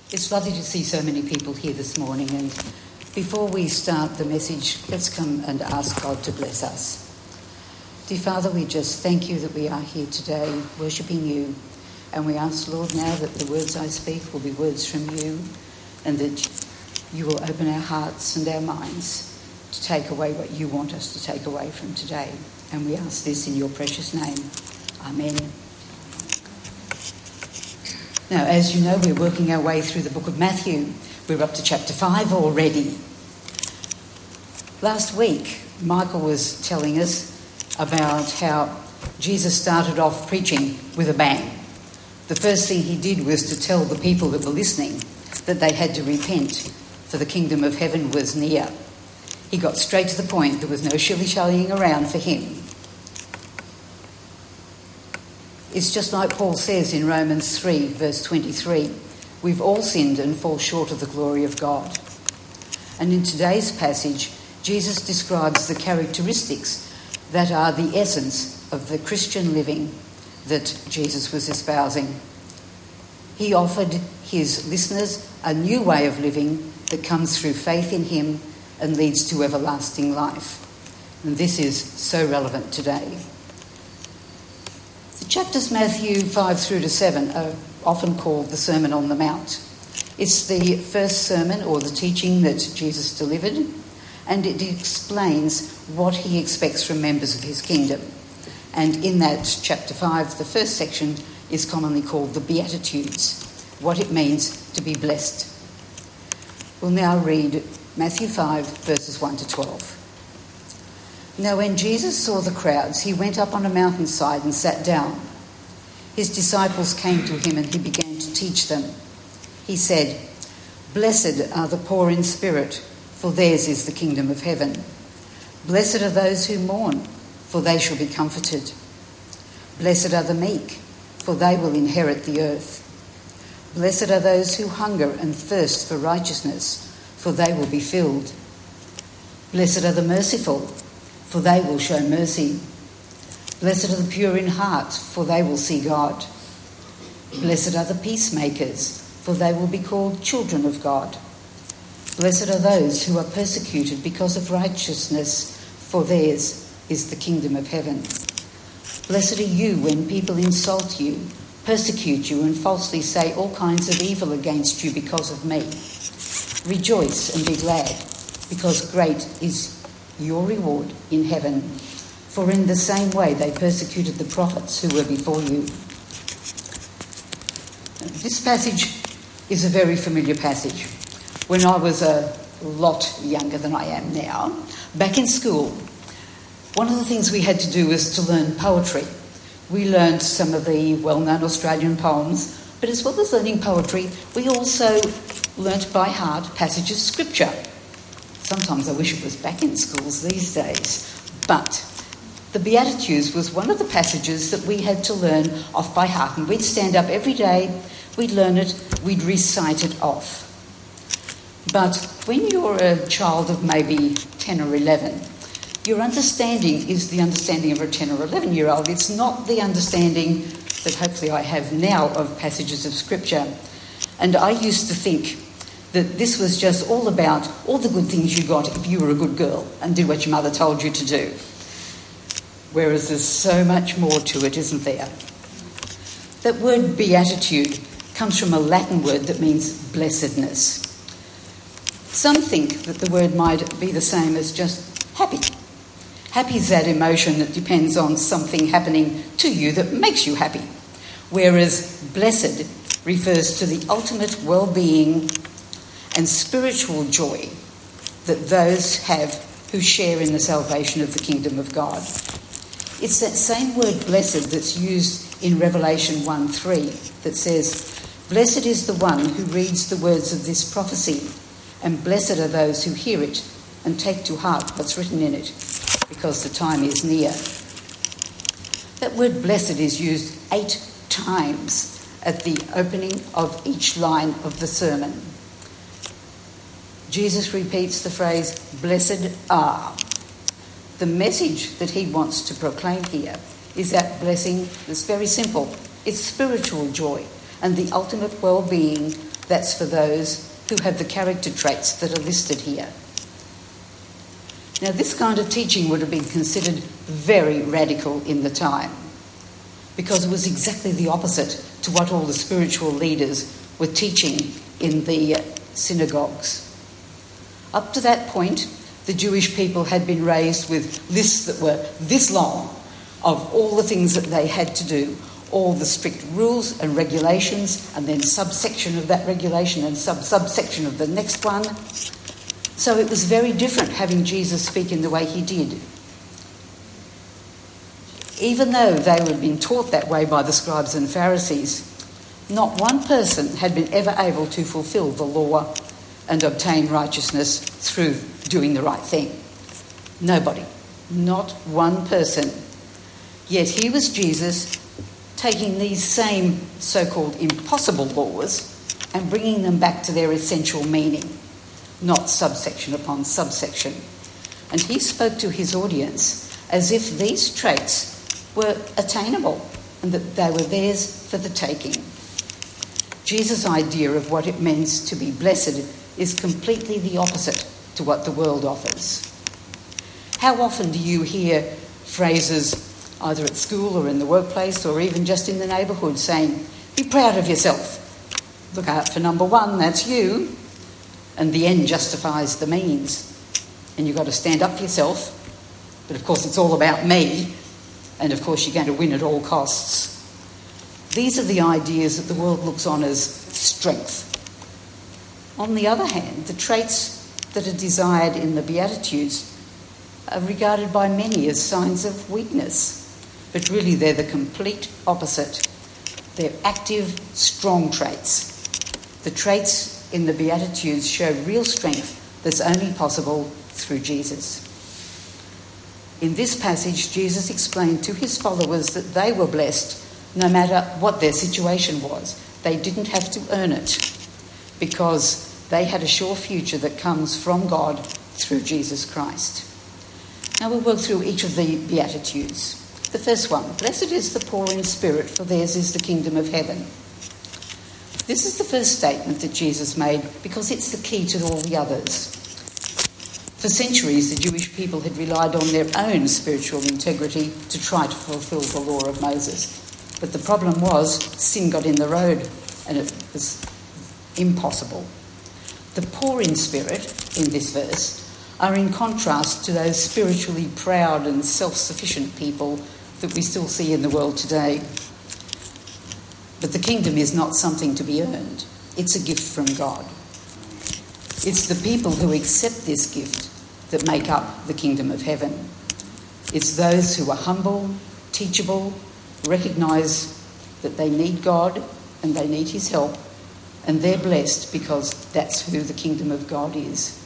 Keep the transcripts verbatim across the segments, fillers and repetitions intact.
It's lovely to see so many people here this morning, and before we start the message, let's come and ask God to bless us. Dear Father, we just thank you that we are here today worshipping you, and we ask, Lord, now that the words I speak will be words from you, and that you will open our hearts and our minds to take away what you want us to take away from today. And we ask this in your precious name. Amen. Now, as you know, we're working our way through the book of Matthew. We're up to chapter five already. Last week, Michael was telling us about how Jesus started off preaching with a bang. The first thing he did was to tell the people that were listening that they had to repent, for the kingdom of heaven was near. He got straight to the point. There was no shilly-shallying around for him. It's just like Paul says in Romans three, verse twenty-three, we've all sinned and fall short of the glory of God. And in today's passage, Jesus describes the characteristics that are the essence of the Christian living that Jesus was espousing. He offered his listeners a new way of living that comes through faith in him and leads to everlasting life. And this is so relevant today. The chapters Matthew five through to seven are often called the Sermon on the Mount. It's the first sermon or the teaching that Jesus delivered, and it explains what he expects from members of his kingdom. And in that chapter five, the first section is commonly called the Beatitudes, what it means to be blessed. We'll now read Matthew five, verses one to twelve. Now when Jesus saw the crowds, he went up on a mountainside and sat down. His disciples came to him and he began to teach them. He said, "Blessed are the poor in spirit, for theirs is the kingdom of heaven. Blessed are those who mourn, for they shall be comforted. Blessed are the meek, for they will inherit the earth. Blessed are those who hunger and thirst for righteousness, for they will be filled. Blessed are the merciful, for they will show mercy. Blessed are the pure in heart, for they will see God. Blessed are the peacemakers, for they will be called children of God. Blessed are those who are persecuted because of righteousness, for theirs is the kingdom of heaven. Blessed are you when people insult you, persecute you, and falsely say all kinds of evil against you because of me. Rejoice and be glad, because great is your reward in heaven. For in the same way they persecuted the prophets who were before you." This passage is a very familiar passage. When I was a lot younger than I am now, back in school, one of the things we had to do was to learn poetry. We learned some of the well-known Australian poems, but as well as learning poetry, we also learnt by heart passages of scripture. Sometimes I wish it was back in schools these days. But the Beatitudes was one of the passages that we had to learn off by heart. And we'd stand up every day, we'd learn it, we'd recite it off. But when you're a child of maybe ten or eleven, your understanding is the understanding of a ten or eleven-year-old. It's not the understanding that hopefully I have now of passages of scripture. And I used to think that this was just all about all the good things you got if you were a good girl and did what your mother told you to do. Whereas there's so much more to it, isn't there? That word beatitude comes from a Latin word that means blessedness. Some think that the word might be the same as just happy. Happy is that emotion that depends on something happening to you that makes you happy. Whereas blessed refers to the ultimate well-being and spiritual joy that those have who share in the salvation of the kingdom of God. It's that same word blessed that's used in Revelation one three that says, "Blessed is the one who reads the words of this prophecy, and blessed are those who hear it and take to heart what's written in it, because the time is near." That word blessed is used eight times at the opening of each line of the sermon. Jesus repeats the phrase, "Blessed are." The message that he wants to proclaim here is that blessing is very simple. It's spiritual joy and the ultimate well-being That's for those who have the character traits that are listed here. Now, this kind of teaching would have been considered very radical in the time, because it was exactly the opposite to what all the spiritual leaders were teaching in the synagogues. Up to that point, the Jewish people had been raised with lists that were this long of all the things that they had to do, all the strict rules and regulations, and then subsection of that regulation and sub-subsection of the next one. So it was very different having Jesus speak in the way he did. Even though they were being taught that way by the scribes and Pharisees, not one person had been ever able to fulfill the law and obtain righteousness through doing the right thing. Nobody. Not one person. Yet here was Jesus taking these same so-called impossible laws and bringing them back to their essential meaning, not subsection upon subsection. And he spoke to his audience as if these traits were attainable and that they were theirs for the taking. Jesus' idea of what it means to be blessed is completely the opposite to what the world offers. How often do you hear phrases either at school or in the workplace or even just in the neighbourhood saying, be proud of yourself. Look out for number one, that's you. And the end justifies the means. And you've got to stand up for yourself. But of course it's all about me. And of course you're going to win at all costs. These are the ideas that the world looks on as strength. On the other hand, the traits that are desired in the Beatitudes are regarded by many as signs of weakness. But really they're the complete opposite. They're active, strong traits. The traits in the Beatitudes show real strength that's only possible through Jesus. In this passage, Jesus explained to his followers that they were blessed no matter what their situation was. They didn't have to earn it because they had a sure future that comes from God through Jesus Christ. Now we'll work through each of the Beatitudes. The first one, blessed is the poor in spirit, for theirs is the kingdom of heaven. This is the first statement that Jesus made because it's the key to all the others. For centuries, the Jewish people had relied on their own spiritual integrity to try to fulfill the law of Moses. But the problem was sin got in the road and it was impossible. The poor in spirit, in this verse, are in contrast to those spiritually proud and self-sufficient people that we still see in the world today. But the kingdom is not something to be earned. It's a gift from God. It's the people who accept this gift that make up the kingdom of heaven. It's those who are humble, teachable, recognise that they need God and they need his help, and they're blessed because that's who the kingdom of God is.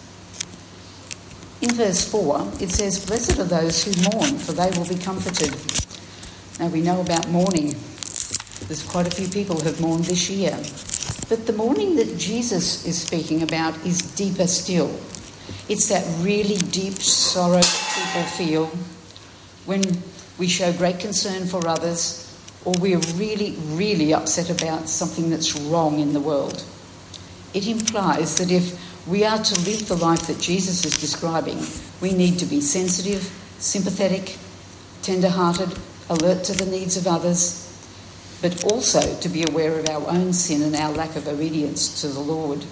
In verse four, it says, blessed are those who mourn, for they will be comforted. Now we know about mourning. There's quite a few people who have mourned this year. But the mourning that Jesus is speaking about is deeper still. It's that really deep sorrow that people feel when we show great concern for others or we're really, really upset about something that's wrong in the world. It implies that if we are to live the life that Jesus is describing, we need to be sensitive, sympathetic, tender-hearted, alert to the needs of others, but also to be aware of our own sin and our lack of obedience to the Lord.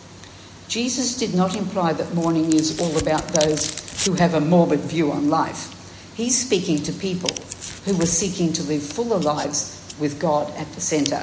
Jesus did not imply that mourning is all about those who have a morbid view on life. He's speaking to people who were seeking to live fuller lives with God at the centre.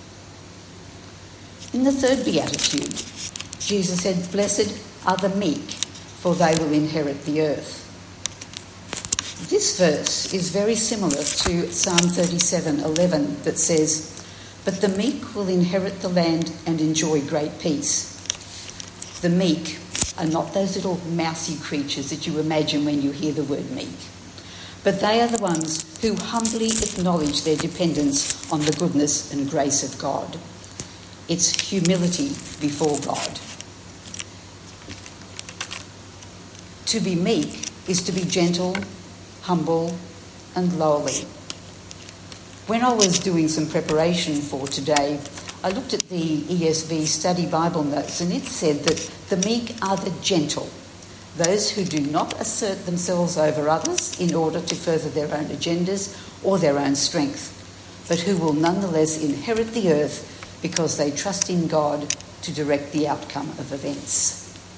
In the third beatitude, Jesus said, blessed are the meek, for they will inherit the earth. This verse is very similar to Psalm thirty-seven eleven that says, but the meek will inherit the land and enjoy great peace. The meek are not those little mousy creatures that you imagine when you hear the word meek, but they are the ones who humbly acknowledge their dependence on the goodness and grace of God. It's humility before God. To be meek is to be gentle, humble, and lowly. When I was doing some preparation for today, I looked at the E S V Study Bible Notes, and it said that the meek are the gentle, those who do not assert themselves over others in order to further their own agendas or their own strength, but who will nonetheless inherit the earth because they trust in God to direct the outcome of events.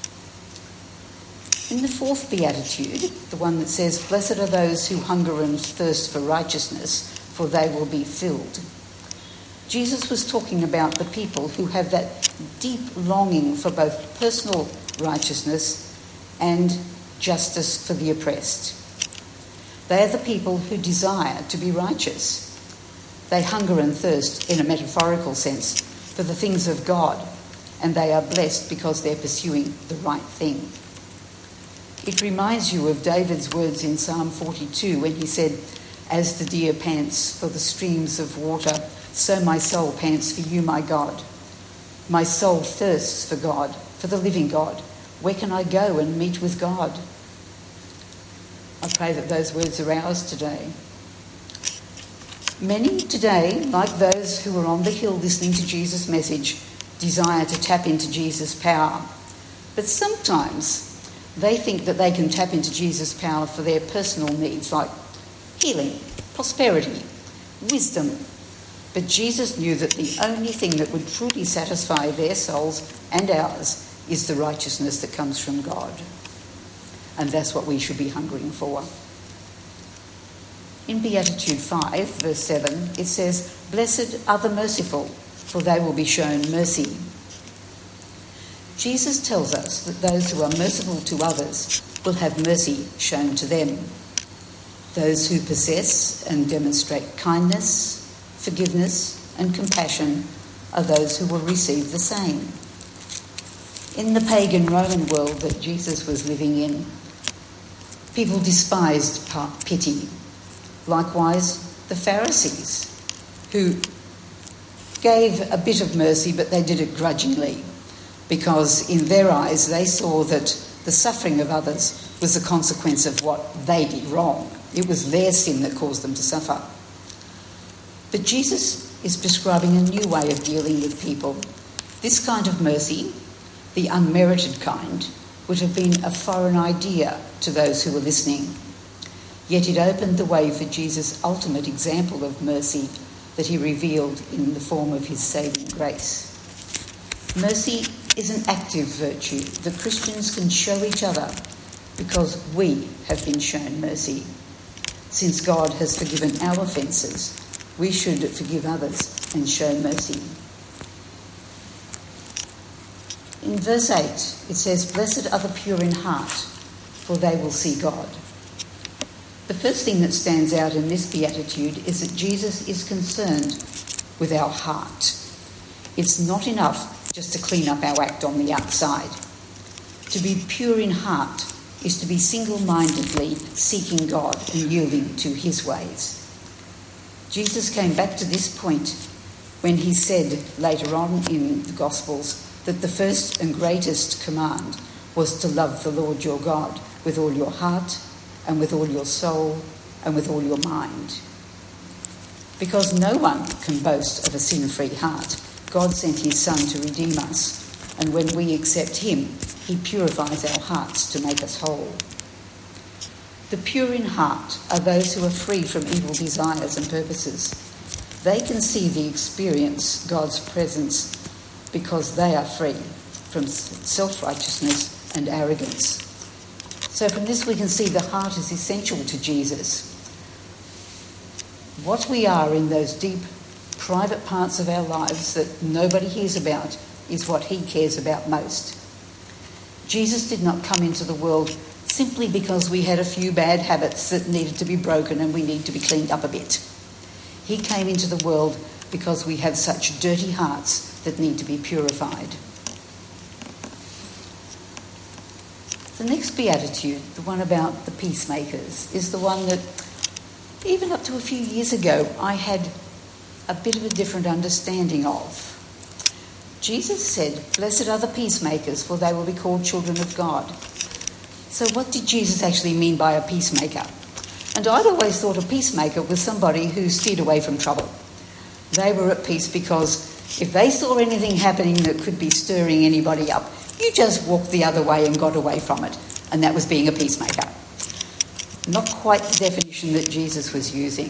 In the fourth beatitude, the one that says, "Blessed are those who hunger and thirst for righteousness, for they will be filled," Jesus was talking about the people who have that deep longing for both personal righteousness and justice for the oppressed. They are the people who desire to be righteous. They hunger and thirst, in a metaphorical sense, for the things of God, and they are blessed because they're pursuing the right thing. It reminds you of David's words in Psalm forty-two when he said, "As the deer pants for the streams of water, so my soul pants for you, my God. My soul thirsts for God, for the living God. Where can I go and meet with God?" I pray that those words are ours today. Many today, like those who were on the hill listening to Jesus' message, desire to tap into Jesus' power. But sometimes they think that they can tap into Jesus' power for their personal needs, like healing, prosperity, wisdom. But Jesus knew that the only thing that would truly satisfy their souls and ours is the righteousness that comes from God. And that's what we should be hungering for. In Beatitude five, verse seven, it says, "Blessed are the merciful, for they will be shown mercy." Jesus tells us that those who are merciful to others will have mercy shown to them. Those who possess and demonstrate kindness, forgiveness, and compassion are those who will receive the same. In the pagan Roman world that Jesus was living in, people despised pity. Likewise, the Pharisees, who gave a bit of mercy, but they did it grudgingly, because in their eyes they saw that the suffering of others was a consequence of what they did wrong. It was their sin that caused them to suffer. But Jesus is prescribing a new way of dealing with people. This kind of mercy, the unmerited kind, would have been a foreign idea to those who were listening. Yet it opened the way for Jesus' ultimate example of mercy that he revealed in the form of his saving grace. Mercy is an active virtue that Christians can show each other because we have been shown mercy. Since God has forgiven our offences, we should forgive others and show mercy. In verse eight, it says, "Blessed are the pure in heart, for they will see God." The first thing that stands out in this beatitude is that Jesus is concerned with our heart. It's not enough just to clean up our act on the outside. To be pure in heart is to be single-mindedly seeking God and yielding to his ways. Jesus came back to this point when he said later on in the Gospels that the first and greatest command was to love the Lord your God with all your heart and with all your soul and with all your mind. Because no one can boast of a sin-free heart, God sent his Son to redeem us, and when we accept him, he purifies our hearts to make us whole. The pure in heart are those who are free from evil desires and purposes. They can see the experience God's presence because they are free from self-righteousness and arrogance. So from this we can see the heart is essential to Jesus. What we are in those deep, private parts of our lives that nobody hears about is what he cares about most. Jesus did not come into the world simply because we had a few bad habits that needed to be broken and we need to be cleaned up a bit. He came into the world because we have such dirty hearts that need to be purified. The next beatitude, the one about the peacemakers, is the one that even up to a few years ago I had a bit of a different understanding of. Jesus said, "Blessed are the peacemakers, for they will be called children of God." So what did Jesus actually mean by a peacemaker? And I'd always thought a peacemaker was somebody who steered away from trouble. They were at peace because If they saw anything happening that could be stirring anybody up, you just walked the other way and got away from it. And that was being a peacemaker. Not quite the definition that Jesus was using.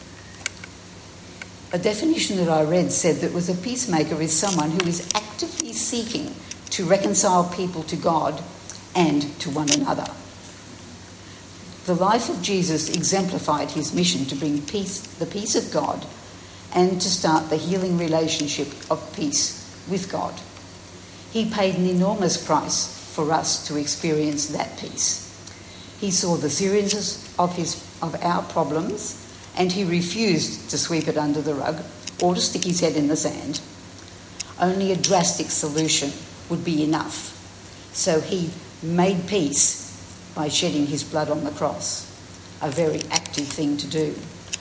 A definition that I read said that was a peacemaker is someone who is actively seeking to reconcile people to God and to one another. The life of Jesus exemplified his mission to bring peace, the peace of God, and to start the healing relationship of peace with God. He paid an enormous price for us to experience that peace. He saw the seriousness of his of our problems, and he refused to sweep it under the rug or to stick his head in the sand. Only a drastic solution would be enough. So he made peace by shedding his blood on the cross, a very active thing to do.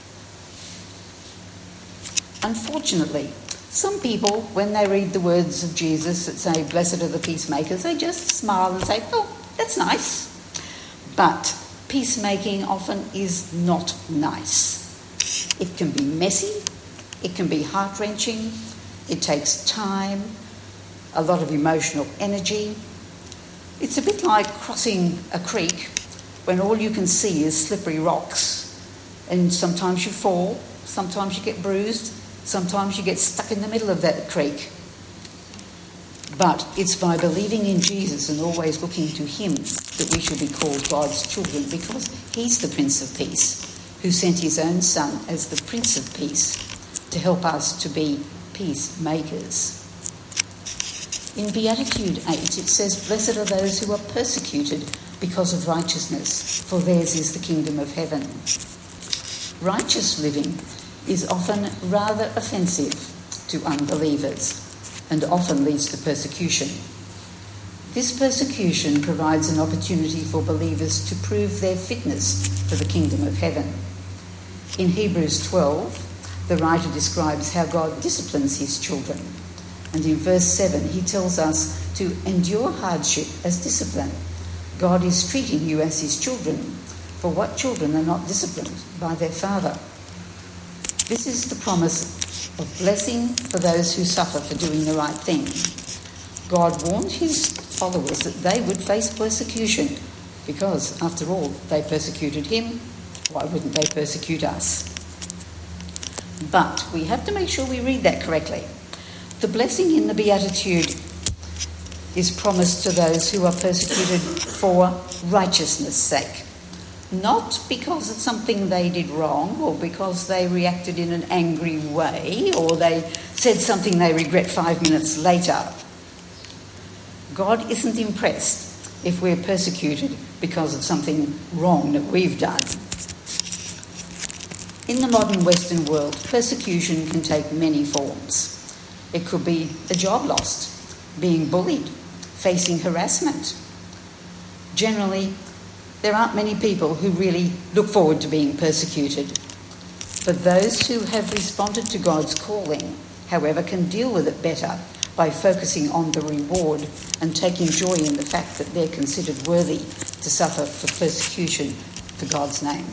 Unfortunately, some people, when they read the words of Jesus that say, "Blessed are the peacemakers," they just smile and say, "Oh, that's nice." But peacemaking often is not nice. It can be messy, it can be heart-wrenching, it takes time, a lot of emotional energy. It's a bit like crossing a creek when all you can see is slippery rocks. And sometimes you fall, sometimes you get bruised, sometimes you get stuck in the middle of that creek. But it's by believing in Jesus and always looking to him that we should be called God's children, because he's the Prince of Peace, who sent his own Son as the Prince of Peace to help us to be peacemakers. In Beatitude eight, it says, "Blessed are those who are persecuted because of righteousness, for theirs is the kingdom of heaven." Righteous living is often rather offensive to unbelievers and often leads to persecution. This persecution provides an opportunity for believers to prove their fitness for the kingdom of heaven. In Hebrews twelve, the writer describes how God disciplines his children. And in verse seven, he tells us to endure hardship as discipline. God is treating you as his children, for what children are not disciplined by their father? This is the promise of blessing for those who suffer for doing the right thing. God warned his followers that they would face persecution because, after all, they persecuted him. Why wouldn't they persecute us? But we have to make sure we read that correctly. The blessing in the Beatitude is promised to those who are persecuted for righteousness' sake. Not because it's something they did wrong, or because they reacted in an angry way, or they said something they regret five minutes later. God isn't impressed if we're persecuted because of something wrong that we've done. In the modern Western world, persecution can take many forms. It could be a job lost, being bullied, facing harassment. Generally, there aren't many people who really look forward to being persecuted. But those who have responded to God's calling, however, can deal with it better by focusing on the reward and taking joy in the fact that they're considered worthy to suffer for persecution for God's name.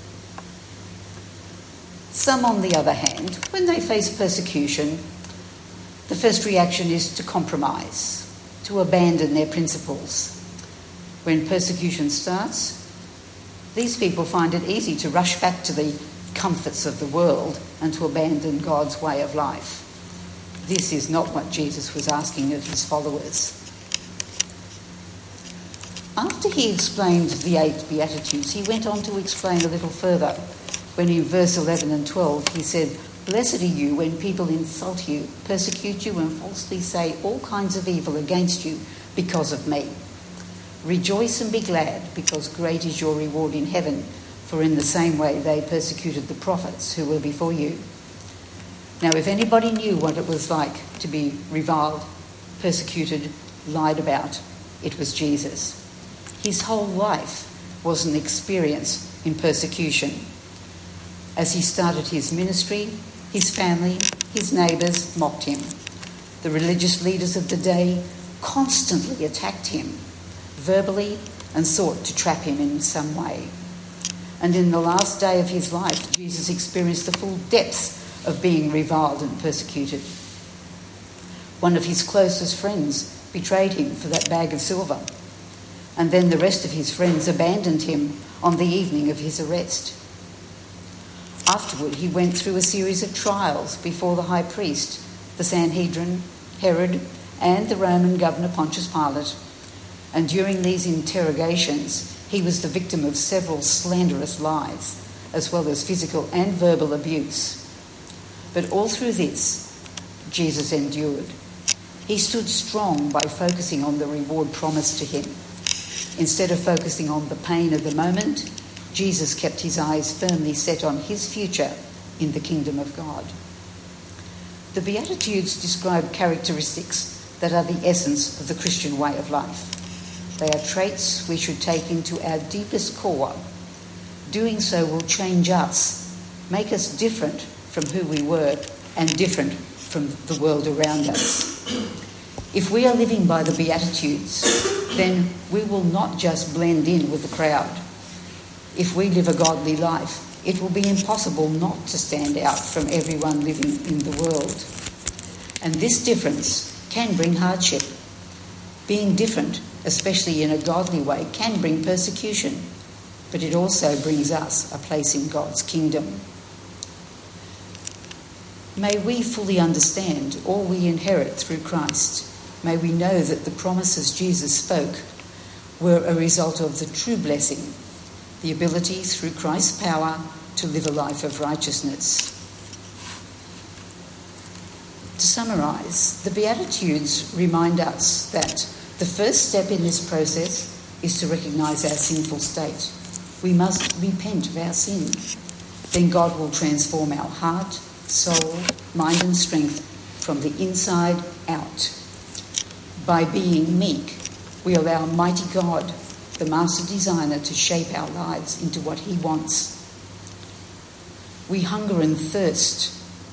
Some, on the other hand, when they face persecution, the first reaction is to compromise, to abandon their principles. When persecution starts, these people find it easy to rush back to the comforts of the world and to abandon God's way of life. This is not what Jesus was asking of his followers. After he explained the eight Beatitudes, he went on to explain a little further, when in verse eleven and twelve he said, "Blessed are you when people insult you, persecute you, and falsely say all kinds of evil against you because of me. Rejoice and be glad, because great is your reward in heaven, for in the same way they persecuted the prophets who were before you." Now, if anybody knew what it was like to be reviled, persecuted, lied about, it was Jesus. His whole life was an experience in persecution. As he started his ministry, his family, his neighbours mocked him. The religious leaders of the day constantly attacked him, verbally, and sought to trap him in some way. And in the last day of his life, Jesus experienced the full depths of being reviled and persecuted. One of his closest friends betrayed him for that bag of silver, and then the rest of his friends abandoned him on the evening of his arrest. Afterward, he went through a series of trials before the high priest, the Sanhedrin, Herod, and the Roman governor Pontius Pilate, and during these interrogations, he was the victim of several slanderous lies, as well as physical and verbal abuse. But all through this, Jesus endured. He stood strong by focusing on the reward promised to him. Instead of focusing on the pain of the moment, Jesus kept his eyes firmly set on his future in the kingdom of God. The Beatitudes describe characteristics that are the essence of the Christian way of life. They are traits we should take into our deepest core. Doing so will change us, make us different from who we were and different from the world around us. If we are living by the Beatitudes, then we will not just blend in with the crowd. If we live a godly life, it will be impossible not to stand out from everyone living in the world. And this difference can bring hardship. Being different, especially in a godly way, can bring persecution, but it also brings us a place in God's kingdom. May we fully understand all we inherit through Christ. May we know that the promises Jesus spoke were a result of the true blessing, the ability through Christ's power to live a life of righteousness. To summarise, the Beatitudes remind us that the first step in this process is to recognise our sinful state. We must repent of our sin. Then God will transform our heart, soul, mind and strength from the inside out. By being meek, we allow mighty God, the master designer, to shape our lives into what he wants. We hunger and thirst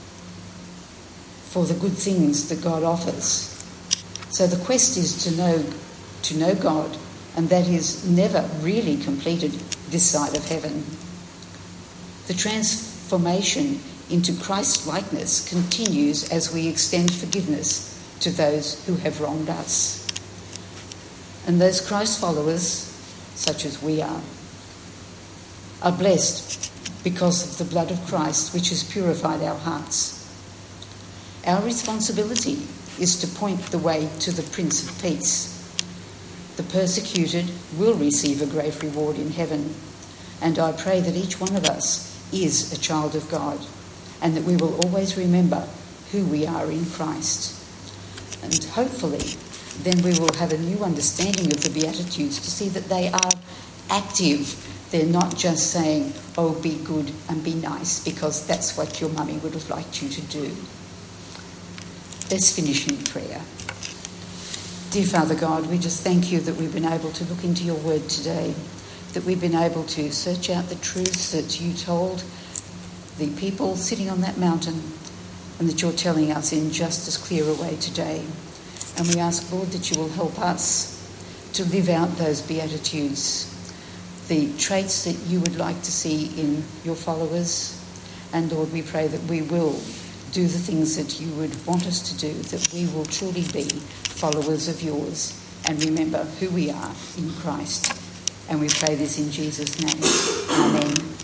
for the good things that God offers. So the quest is to know, to know God, and that is never really completed this side of heaven. The transformation into Christ's likeness continues as we extend forgiveness to those who have wronged us. And those Christ followers, such as we are, are blessed because of the blood of Christ, which has purified our hearts. Our responsibility is to point the way to the Prince of Peace. The persecuted will receive a great reward in heaven, and I pray that each one of us is a child of God, and that we will always remember who we are in Christ. And hopefully, then we will have a new understanding of the Beatitudes to see that they are active. They're not just saying, oh, be good and be nice, because that's what your mummy would have liked you to do. Let's finish in prayer. Dear Father God, we just thank you that we've been able to look into your word today, that we've been able to search out the truths that you told the people sitting on that mountain, and that you're telling us in just as clear a way today. And we ask, Lord, that you will help us to live out those Beatitudes, the traits that you would like to see in your followers. And Lord, we pray that we will do the things that you would want us to do, that we will truly be followers of yours and remember who we are in Christ. And we pray this in Jesus' name. Amen.